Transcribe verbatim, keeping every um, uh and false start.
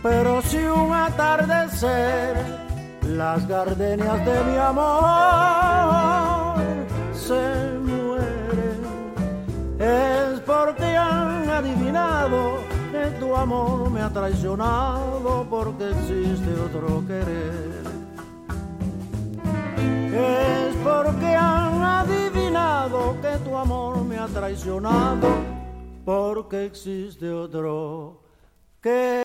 Pero si un atardecer las gardenias de mi amor se mueren, es porque han adivinado que tu amor me ha traicionado, porque existe otro querer. Es porque han adivinado que tu amor me ha traicionado, porque existe otro querer.